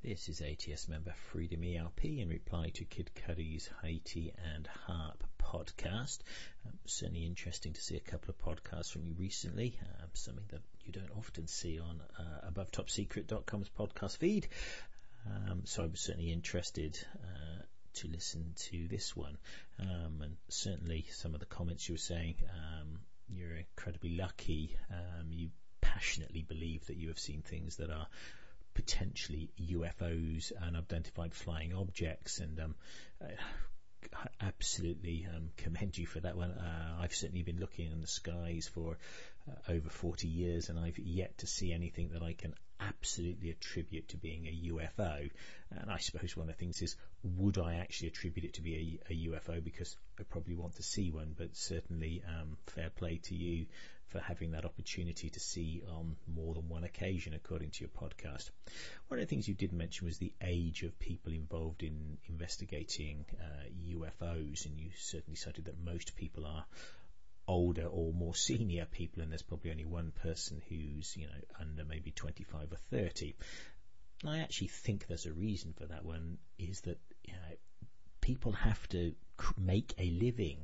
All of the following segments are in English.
This is ATS member Freedom ERP in reply to Kid Cudi's Haiti and Harp podcast. Certainly interesting to see a couple of podcasts from you recently, something that you don't often see on AboveTopSecret.com's podcast feed. So I was certainly interested to listen to this one. And certainly some of the comments you were saying, you're incredibly lucky. You passionately believe that you have seen things that are potentially UFOs, unidentified flying objects, and I absolutely commend you for that one. I've certainly been looking in the skies for over 40 years, and I've yet to see anything that I can absolutely attribute to being a UFO. And I suppose one of the things is, would I actually attribute it to be a UFO? Because I probably want to see one, but certainly fair play to you for having that opportunity to see on more than one occasion, according to your podcast. One of the things you did mention was the age of people involved in investigating UFOs, and you certainly cited that most people are older or more senior people, and there's probably only one person who's, under maybe 25 or 30. And I actually think there's a reason for that one, is that people have to make a living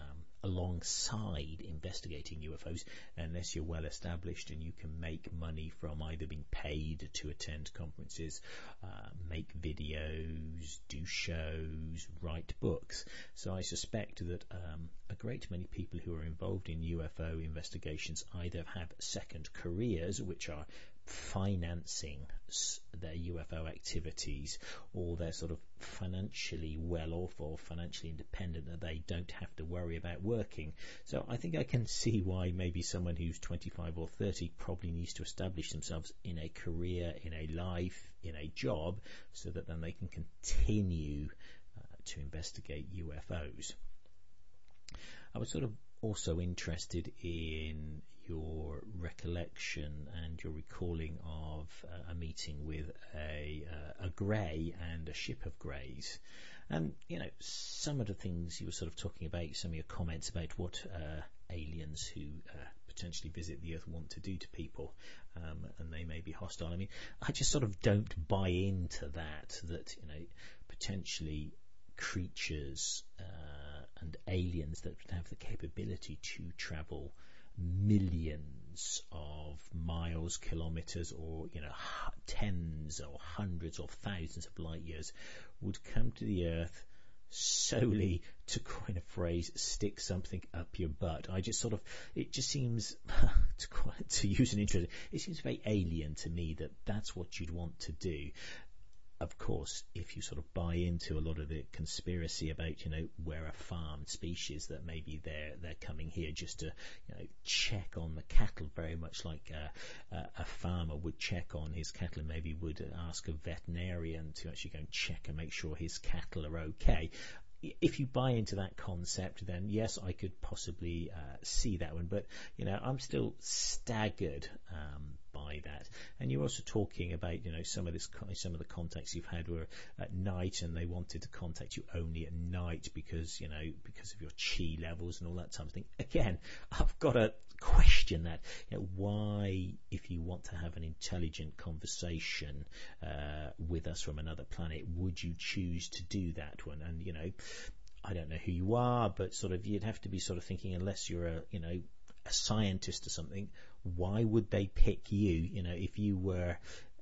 alongside investigating UFOs, unless you're well established and you can make money from either being paid to attend conferences, make videos, do shows, write books. So I suspect that a great many people who are involved in UFO investigations either have second careers, which are financing their UFO activities, or they're sort of financially well off or financially independent, that they don't have to worry about working. So I think I can see why maybe someone who's 25 or 30 probably needs to establish themselves in a career, in a life, in a job, so that then they can continue to investigate UFOs. I was sort of also interested in your recollection and your recalling of a meeting with a grey and a ship of greys. And, some of the things you were sort of talking about, some of your comments about what aliens who potentially visit the Earth want to do to people, and they may be hostile. I mean, I just sort of don't buy into that potentially creatures and aliens that have the capability to travel millions of miles, kilometers, or tens or hundreds or thousands of light years would come to the Earth solely, to coin a phrase, stick something up your butt. It just seems to use an intro, it seems very alien to me that that's what you'd want to do. Of course, if you sort of buy into a lot of the conspiracy about, we're a farmed species, that maybe they're coming here just to, check on the cattle, very much like a farmer would check on his cattle, and maybe would ask a veterinarian to actually go and check and make sure his cattle are okay. If you buy into that concept, then yes, I could possibly see that one. But, I'm still staggered by that. And you're also talking about, some of the contacts you've had were at night, and they wanted to contact you only at night because of your chi levels and all that type of thing. Again, I've got to question that. Why, if you want to have an intelligent conversation with us from another planet, would you choose to do that one? And, I don't know who you are, but sort of you'd have to be sort of thinking, unless you're a scientist or something, why would they pick you? If you were,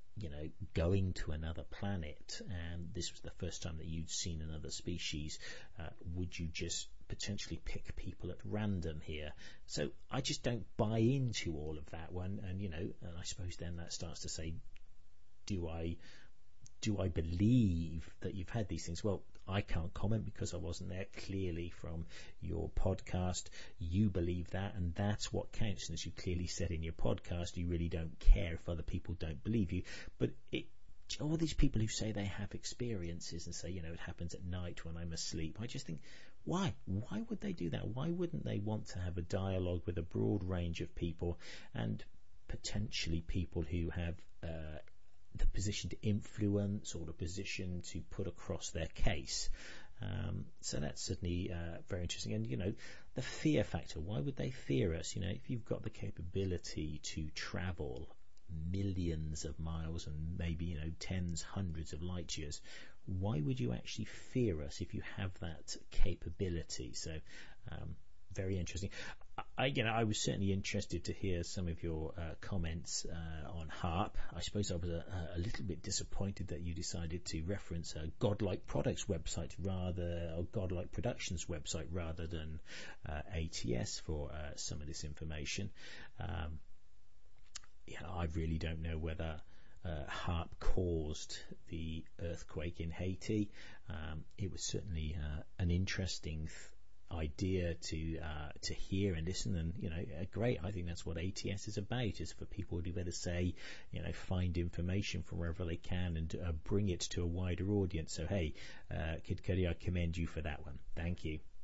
going to another planet and this was the first time that you'd seen another species, would you just potentially pick people at random here? So I just don't buy into all of that one. And, and I suppose then that starts to say, do I believe that you've had these things? Well, I can't comment because I wasn't there. Clearly from your podcast, you believe that, and that's what counts. And as you clearly said in your podcast, you really don't care if other people don't believe you. But all these people who say they have experiences and say, it happens at night when I'm asleep, I just think, why? Why would they do that? Why wouldn't they want to have a dialogue with a broad range of people, and potentially people who have the position to influence or the position to put across their case? So that's certainly very interesting. And, the fear factor, why would they fear us? If you've got the capability to travel millions of miles and maybe, tens, hundreds of light years. Why would you actually fear us if you have that capability? So, very interesting. I was certainly interested to hear some of your comments on HARP. I suppose I was a little bit disappointed that you decided to reference a Godlike Products website or Godlike Productions website rather than ATS for some of this information. I really don't know whether HARP caused the earthquake in Haiti. It was certainly an interesting idea to hear and listen, and great. I think that's what ATS is about, is for people to be able to say, find information from wherever they can and bring it to a wider audience. So hey, Kid Cudi, I commend you for that one. Thank you.